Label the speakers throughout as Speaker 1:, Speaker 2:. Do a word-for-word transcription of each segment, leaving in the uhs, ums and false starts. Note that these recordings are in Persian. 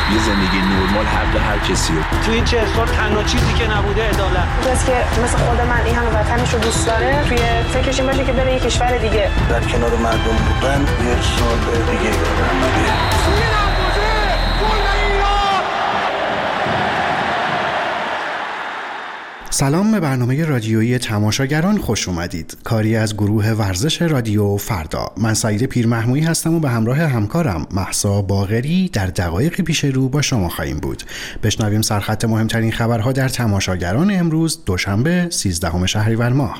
Speaker 1: یه زندگی نرمال حق هر کسی رو.
Speaker 2: تو این چه سال تنها چیزی که نبوده عدالت.
Speaker 3: کسی که مثل خود من این همه وطنش رو دوست داره توی فکرش این باشه که بره یه کشور دیگه
Speaker 4: در کنار مردم بودن یه سال دیگه بره.
Speaker 5: سلام به برنامه رادیویی تماشاگران خوش اومدید. کاری از گروه ورزش رادیو فردا. من سعید پیرمحمودی هستم و به همراه همکارم مهسا باقری در دقایق پیش رو با شما خواهیم بود. بشنویم سرخط مهمترین خبرها در تماشاگران امروز دوشنبه سیزدهم شهریور ماه.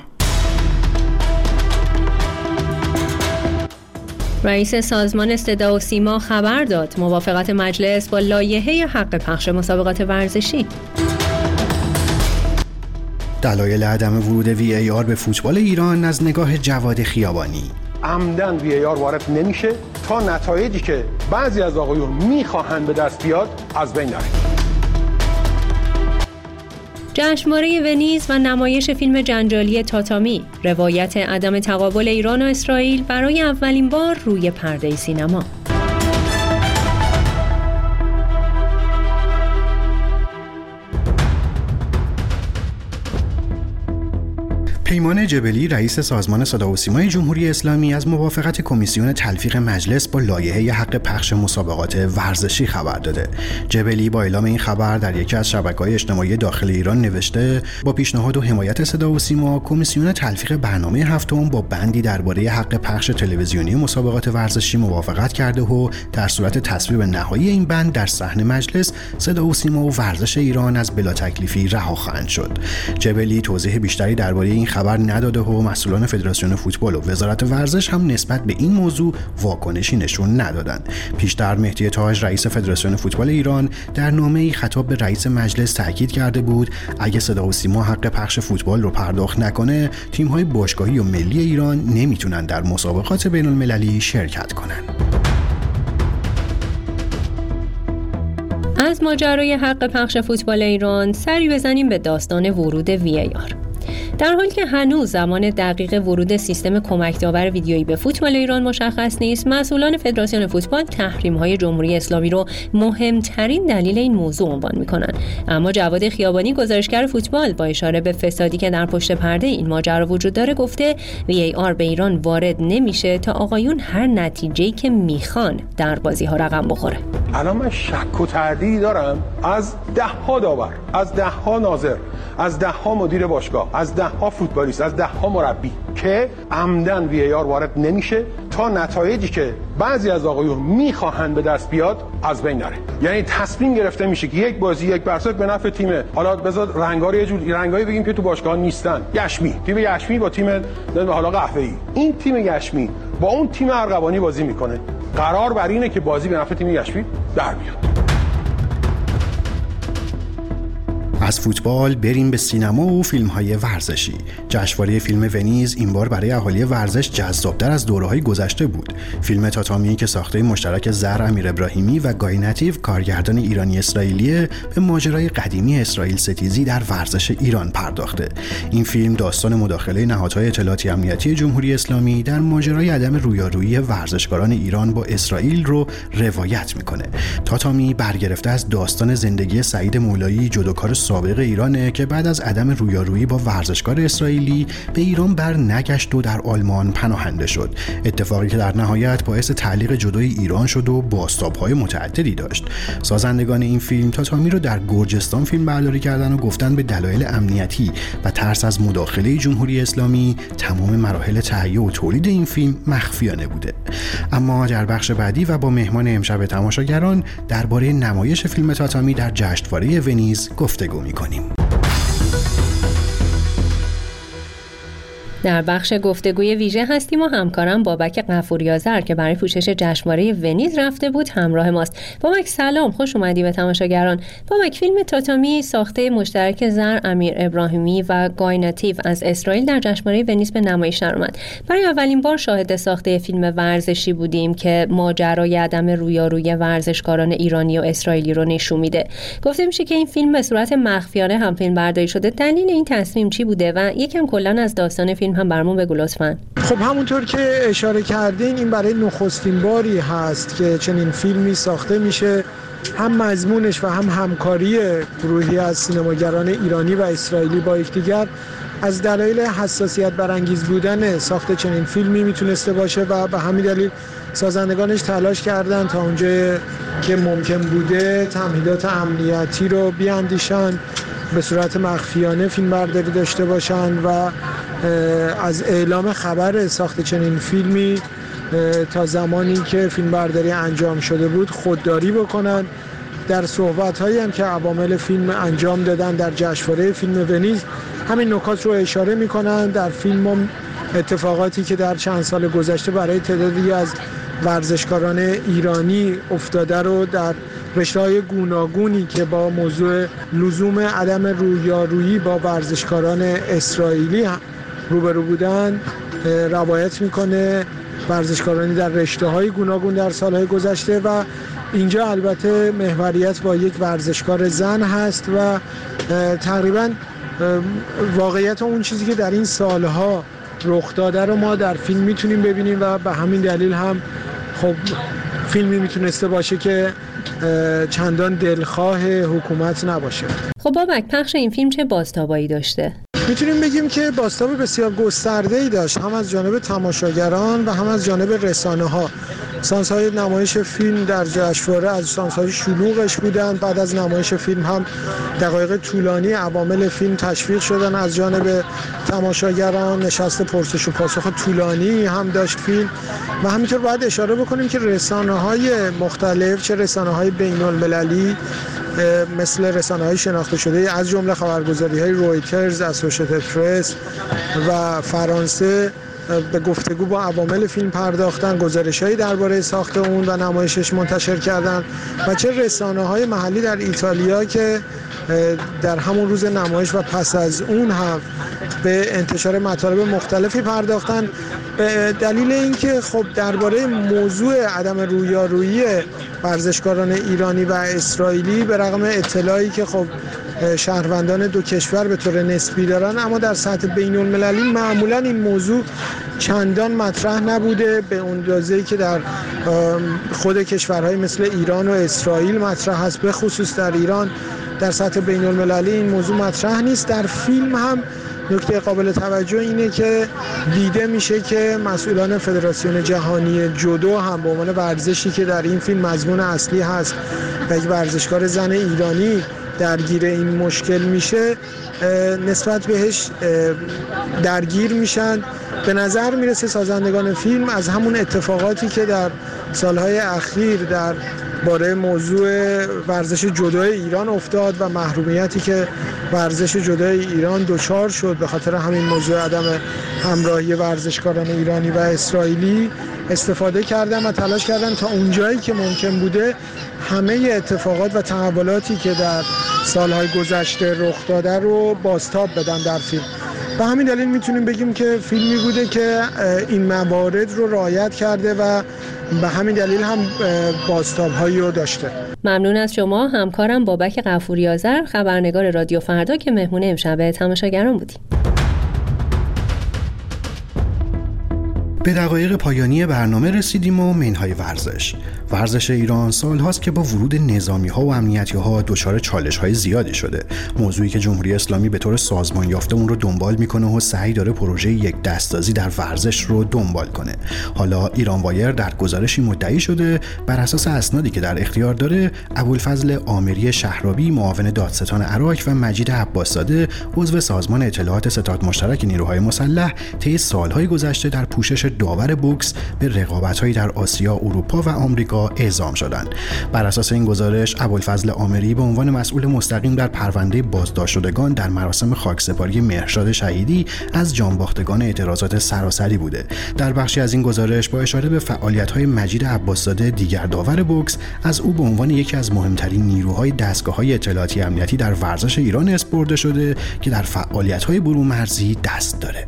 Speaker 6: رئیس سازمان صدا و سیما خبر داد موافقت مجلس با لایحه حق پخش مسابقات ورزشی. دلایل عدم ورود وی ای آر به فوتبال ایران از نگاه جواد خیابانی.
Speaker 7: عمدن وی ای آر وارد نمیشه تا نتایجی که بعضی از آقایون میخواهند به دست بیاد از بین نره.
Speaker 6: جشنواره ونیز و نمایش فیلم جنجالی تاتامی، روایت عدم تقابل ایران و اسرائیل برای اولین بار روی پرده سینما.
Speaker 5: پیمان جبلی رئیس سازمان صدا و سیمای جمهوری اسلامی از موافقت کمیسیون تلفیق مجلس با لایحه حق پخش مسابقات ورزشی خبر داده. جبلی با اعلام این خبر در یکی از شبکه‌های اجتماعی داخل ایران نوشته با پیشنهاد و حمایت صدا و سیما کمیسیون تلفیق برنامه هفتم با بندی درباره حق پخش تلویزیونی مسابقات ورزشی موافقت کرده و در صورت تصویب نهایی این بند در صحن مجلس صدا و سیما و ورزش ایران از بلا تکلیفی رها خواهند شد. جبلی توضیح بیشتری درباره این خبر نداده و مسئولان فدراسیون فوتبال و وزارت ورزش هم نسبت به این موضوع واکنشی نشون ندادند. پیشتر مهدی تاج رئیس فدراسیون فوتبال ایران در نامه‌ای خطاب به رئیس مجلس تاکید کرده بود اگه صدا و سیما حق پخش فوتبال رو پرداخت نکنه تیم‌های باشگاهی و ملی ایران نمیتونن در مسابقات بین‌المللی شرکت کنن.
Speaker 6: از ماجرای حق پخش فوتبال ایران سری بزنیم به داستان ورود وی ای آر. در حالی که هنوز زمان دقیق ورود سیستم کمک داور ویدیویی به فوتبال ایران مشخص نیست، مسئولان فدراسیون فوتبال تحریم‌های جمهوری اسلامی رو مهمترین دلیل این موضوع عنوان می‌کنند. اما جواد خیابانی گزارشگر فوتبال با اشاره به فسادی که در پشت پرده این ماجرا وجود داره گفته وی ای آر به ایران وارد نمیشه تا آقایون هر نتیجه‌ای که میخوان در بازی‌ها رقم بخوره.
Speaker 7: الان من شک و تردیدی دارم از ده ها داور، از ده ها ناظر، از ده ها مدیر باشگاه، از ده ها فوتبالیست، از ده ها مربی که عمدن وی ای آر وارد نمیشه تا نتایجی که بعضی از آقایون میخواهند به دست بیاد از بین نره. یعنی تصمیم گرفته میشه که یک بازی یک برسک به نفع تیم، حالا بذار رنگا رو یه جور رنگایی بگیم که تو باشگاه نیستن، یشمی، تیم یشمی با تیم حالا قهوه‌ای، این تیم یشمی با اون تیم ارغوانی بازی میکنه، قرار بر اینه که بازی به نفع تیم یشمی در بیاد.
Speaker 5: از فوتبال بریم به سینما و فیلم‌های ورزشی. جشنواره فیلم ونیز این بار برای اهالی ورزش جذاب‌تر از دوره‌های گذشته بود. فیلم تاتامی که ساخته مشترک زهر امیر ابراهیمی و گای نتیو کارگردان ایرانی اسرائیلی به ماجرای قدیمی اسرائیل ستیزی در ورزش ایران پرداخته. این فیلم داستان مداخله نهادهای اطلاعاتی امنیتی جمهوری اسلامی در ماجرای عدم رویارویی ورزشکاران ایران با اسرائیل رو روایت می‌کنه. تاتامی برگرفته از داستان زندگی سعید مولایی جودوکار سابق ایرانه که بعد از عدم رویارویی با ورزشکار اسرائیلی به ایران بر نگشت و در آلمان پناهنده شد. اتفاقی که در نهایت باعث تعلیق جدای ایران شد و بازتاب‌های متعددی داشت. سازندگان این فیلم تاتامی رو در گرجستان فیلم برداری کردن و گفتن به دلایل امنیتی و ترس از مداخله جمهوری اسلامی تمام مراحل تهیه و تولید این فیلم مخفیانه بوده. اما در بخش بعدی و با مهمان امشب تماشاگران درباره نمایش فیلم تاتامی در جشنواره ونیز گفتگو می‌کنیم.
Speaker 6: در بخش گفتگوی ویژه هستیم و همکارم بابک غفوری‌آذر که برای پوشش جشنواره ونیز رفته بود همراه ماست. بابک سلام، خوش اومدی به تماشاگران. بابک، فیلم تاتامی ساخته مشترک زهر امیر ابراهیمی و گای نتیو از اسرائیل در جشنواره ونیز به نمایش درآمد. برای اولین بار شاهد ساخته فیلم ورزشی بودیم که ماجرای عدم رویارویی ورزشکاران ایرانی و اسرائیلی رو نشون میده. گفته میشه که این فیلم به صورت مخفیانه هم فیلم برداری شده. دلیل این تصمیم چی بوده و یکم کلا از داستان فیلم هم برامون بگو لطفاً.
Speaker 8: خب همونطور که اشاره کردین این برای نخستین باری هست که چنین فیلمی ساخته میشه هم مضمونش و هم همکاری گروهی از سینماگران ایرانی و اسرائیلی با یکدیگر از دلایل حساسیت برانگیز بودن ساخت چنین فیلمی میتونسته باشه و به همین دلیل سازندگانش تلاش کردن تا اونجا که ممکن بوده تمهیدات امنیتی رو بیاندیشن، به صورت مخفیانه فیلم برداری داشته باشن و از اعلام خبر ساخت چنین فیلمی تا زمانی که فیلم برداری انجام شده بود خودداری بکنن. در صحبت‌هایی هم که عوامل فیلم انجام دادن در جشنواره فیلم ونیز همین نکات رو اشاره می‌کنن. در فیلم هم اتفاقاتی که در چند سال گذشته برای تعدادی از ورزشکاران ایرانی افتاده رو در رشته‌های گوناگونی که با موضوع لزوم عدم رویارویی با ورزشکاران اسرائیلی روبرو بودن روایت میکنه، ورزشکارانی در رشته‌های گوناگون در سالهای گذشته و اینجا البته محوریت با یک ورزشکار زن هست و تقریبا واقعیت اون چیزی که در این سالها رخ داده رو ما در فیلم میتونیم ببینیم و به همین دلیل هم خب فیلمی میتونسته باشه که چندان دلخواه حکومت نباشه.
Speaker 6: خب بابک، پخش این فیلم چه بازتابایی داشته؟
Speaker 8: میتونیم بگیم که بازتاب بسیار گسترده‌ای داشت، هم از جانب تماشاگران و هم از جانب رسانه‌ها. سانس‌های نمایش فیلم در جشنواره از سانس‌های شلوغش بودن. بعد از نمایش فیلم هم دقایق طولانی عوامل فیلم تشویق شدن از جانب تماشاگران. نشست پرسش و پاسخ طولانی هم داشت فیلم و همینطور باید اشاره بکنیم که رسانه‌های مختلف، چه رسانه‌های بین‌المللی مثل رسانه‌های شناخته شده از جمله خبرگزاری‌های رویترز، اسوشییتد پرس و فرانسه به گفتگو با عوامل فیلم پرداختن، گزارش‌هایی درباره ساخت اون و نمایشش منتشر کردن و چه رسانه‌های محلی در ایتالیا که در همون روز نمایش و پس از اون هم به انتشار مطالب مختلفی پرداختن به دلیل اینکه خب درباره موضوع عدم رویارویی ورزشکاران ایرانی و اسرائیلی به رغم اطلاعی که خب شهروندان دو کشور به طور نسبی دارن، اما در سطح بین المللی معمولا این موضوع چندان مطرح نبوده به اون اندازه‌ای که در خود کشورهای مثل ایران و اسرائیل مطرح هست. به خصوص در ایران در سطح بین المللی این موضوع مطرح نیست. در فیلم هم نکته قابل توجه اینه که دیده میشه که مسئولان فدراسیون جهانی جودو هم به عنوان ورزشی که در این فیلم مضمون اصلی هست و یک ورزشکار زن ایرانی درگیر این مشکل میشه نسبت بهش درگیر میشن. به نظر میرسه سازندگان فیلم از همون اتفاقاتی که در سالهای اخیر در باره موضوع ورزش جودوی ایران افتاد و محرومیتی که ورزش جودوی ایران دچار شد به خاطر همین موضوع عدم همراهی ورزشکاران ایرانی و اسرائیلی استفاده کردن و تلاش کردن تا اونجایی که ممکن بوده همه اتفاقات و تحولاتی که در سالهای گذشته رخ داده رو بازتاب بدن در فیلم. به همین دلیل میتونیم بگیم که فیلمی بوده که این موارد رو رعایت کرده و به همین دلیل هم بازتاب‌هایی رو داشته.
Speaker 6: ممنون از شما همکارم بابک غفوری آذر، خبرنگار رادیو فردا که مهمون امشب تماشاگران بودیم.
Speaker 5: به دقایق پایانی برنامه رسیدیم و منهای ورزش. ورزش ایران سال هاست که با ورود نظامی ها و امنیتی ها دچار چالش های زیادی شده. موضوعی که جمهوری اسلامی به طور سازمان یافته اون رو دنبال میکنه و سعی داره پروژه یک دستازی در ورزش رو دنبال کنه. حالا ایران وایر در گزارشی مدعی شده بر اساس اسنادی که در اختیار داره ابوالفضل آمری شهرابی معاون دادستان عراق و مجید عباس‌زاده عضو سازمان اطلاعات ستاد مشترک نیروهای مسلح طی سالهای گذشته در پوشش داور بوکس به رقابت‌هایی در آسیا، اروپا و آمریکا اعزام شدند. بر اساس این گزارش ابوالفضل آمری به عنوان مسئول مستقیم در پرونده بازداشت شدگان در مراسم خاکسپاری مهرشاد شهیدی از جانباختگان اعتراضات سراسری بوده. در بخشی از این گزارش با اشاره به فعالیت‌های مجید عباس‌زاده دیگر داور بوکس از او به عنوان یکی از مهمترین نیروهای دستگاه‌های اطلاعاتی امنیتی در ورزش ایران اسپرده شده که در فعالیت‌های برون‌مرزی دست داره.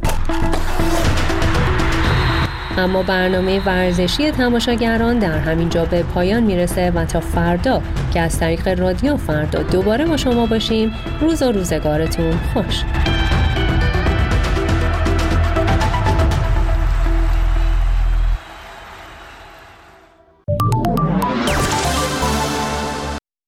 Speaker 6: اما برنامه ورزشی تماشاگران در همین جا به پایان میرسه و تا فردا که از طریق رادیو فردا دوباره با شما باشیم، روز و روزگارتون خوش.